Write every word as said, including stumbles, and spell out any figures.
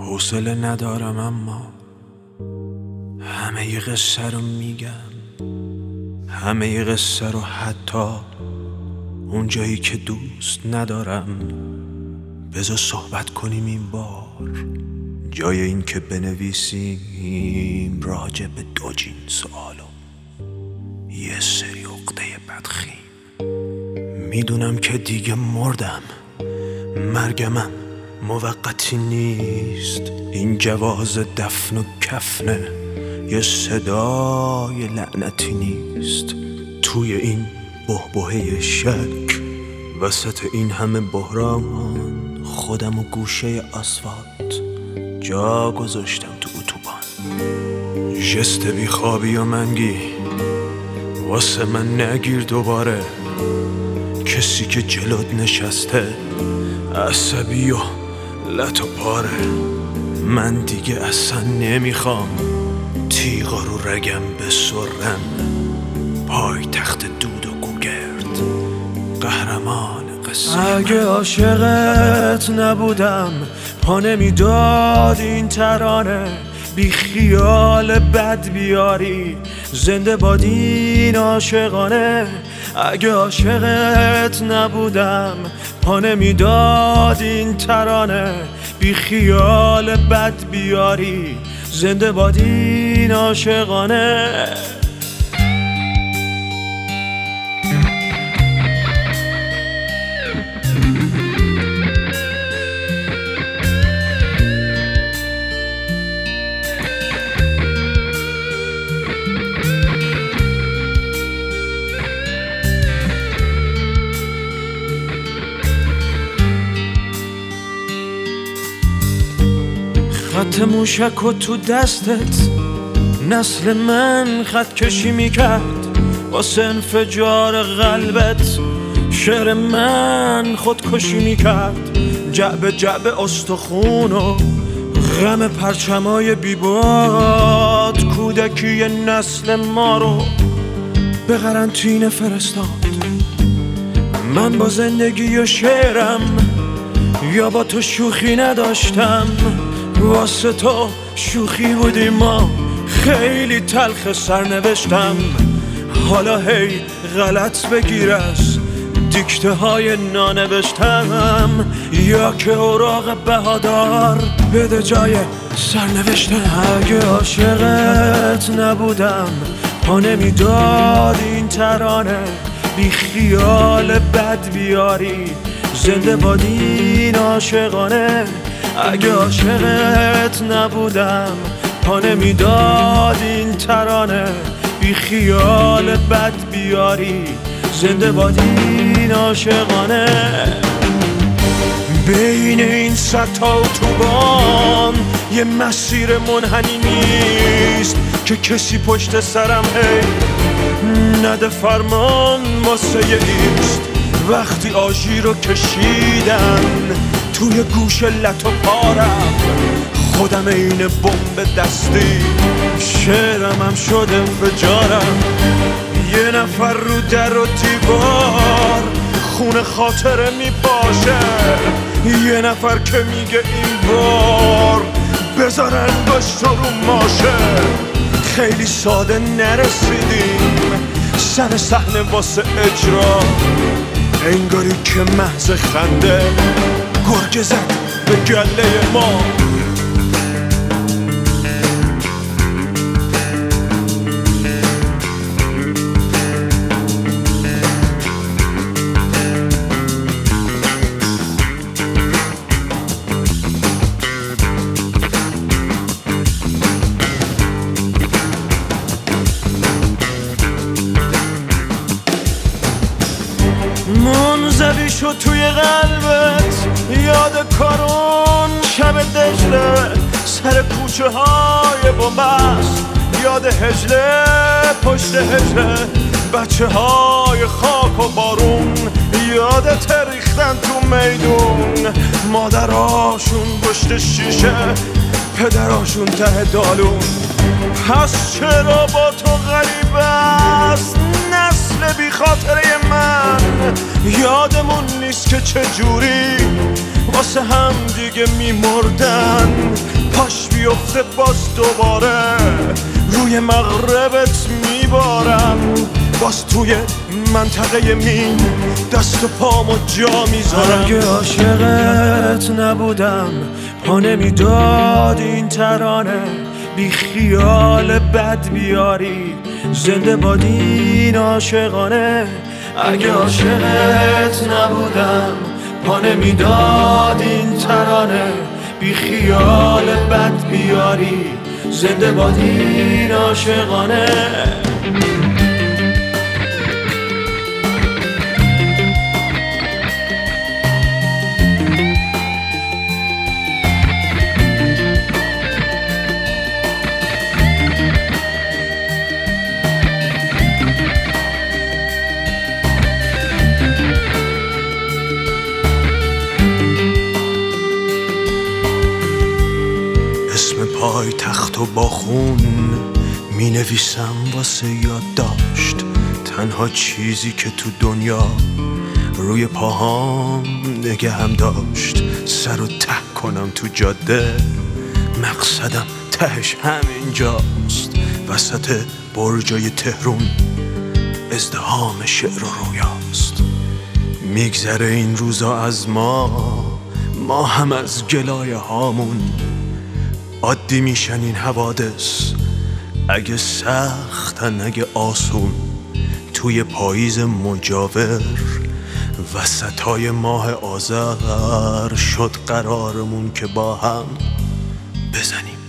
حوصله ندارم اما همه ی قصه رو میگم، همه ی قصه رو، حتی اون جایی که دوست ندارم. بذار صحبت کنیم این بار، جای این که بنویسیم راجع به دو جنس سوالو یه سری عقده بدخیم. میدونم که دیگه مردم، مرگمم موقتی نیست. این جواز دفن و کفنه، یه صدای لعنتی نیست. توی این بحبوحه شک، وسط این همه بحران، خودم و گوشه آسفالت جا گذاشتم تو اتوبان. جست بیخوابی و منگی واسه من نگیر دوباره. کسی که جلوت نشسته عصبی و لط و پاره. من دیگه اصلا نمیخوام تیغا رو رگم بسرم. پای تخت دود و گوگرد، قهرمان قصه. اگه عاشقت نبودم پا نمیداد این ترانه. بی خیال بد بیاری، زنده باد این عاشقانه. اگه عاشقت نبودم پا نمیداد این ترانه. بی خیال بد بیاری، زنده باد این عاشقانه. خط موشک و تو دستت نسل من خط کشی میکرد. واسه انفجار قلبت شعر من خودکشی میکرد. جعب جعب استخون و غم پرچمای بیباد، کودکی نسل ما رو به قرنطینه فرستاد. من با زندگی و شعرم یا با تو شوخی نداشتم. واسه تو شوخی بودی، ما خیلی تلخ سرنوشتم. حالا هی غلط بگیر از دیکته های نانوشتم، یا که اوراق بهادار بده جای سرنوشتم. اگه عاشقت نبودم پا نمیداد این ترانه. بی خیال بد بیاری، زنده باد این عاشقانه. اگه عاشقت نبودم پا نمیداد این ترانه. بی خیال بد بیاری، زنده باد این عاشقانه. بین این صد تا اتوبان یه مسیر منحنی نیست که کسی پشت سرم هی نده فرمان واسه ایست. وقتی آژیر رو کشیدن توی گوش لط و پارم، خودم این بمب دستی شعرم هم شد انفجارم. یه نفر رو در و دیوار خون خاطره میپاشه. یه نفر که میگه این بار بذار انگشت رو ماشه. خیلی ساده نرسیدیم سر صحنه واسه اجرا، انگاری که محض خنده گرگ زد به گله ما. منزوی شد توی قلبت یاد کارون شب دجله. سر کوچه های بومبست یاد هجله پشت هجله. بچه های خاک و بارون یادت ریختن تو میدون. مادراشون پشت شیشه، پدراشون ته دالون. پس چرا با تو غریب است نسل بی خاطره من؟ یادمون نیست که چجوری واسه هم دیگه میمردن. پاش بیفته باز دوباره روی مغربت میبارم، باز توی منطقه مین دست و پامو جا میذارم. اگه عاشقت نبودم پا نمیداد این ترانه، بی خیال بد بیاری زنده باد این عاشقانه. اگه عاشقت نبودم پا نمیداد این ترانه، بی خیال بد بیاری زنده باد این عاشقانه. اسم پای تخت و با خون می نویسم واسه یادداشت، تنها چیزی که تو دنیا روی پاهام نگهم داشت. سر و ته کنم تو جاده، مقصدم تهش همینجاست، وسط برجای تهرون ازدحام شعر و رویاست. میگذره این روزا از ما، ما هم از گلایه هامون. عادی میشن این حوادث، اگه سختن اگه آسون. توی پاییز مجاور وسطای ماه آذر شد قرارمون که با هم بزنیم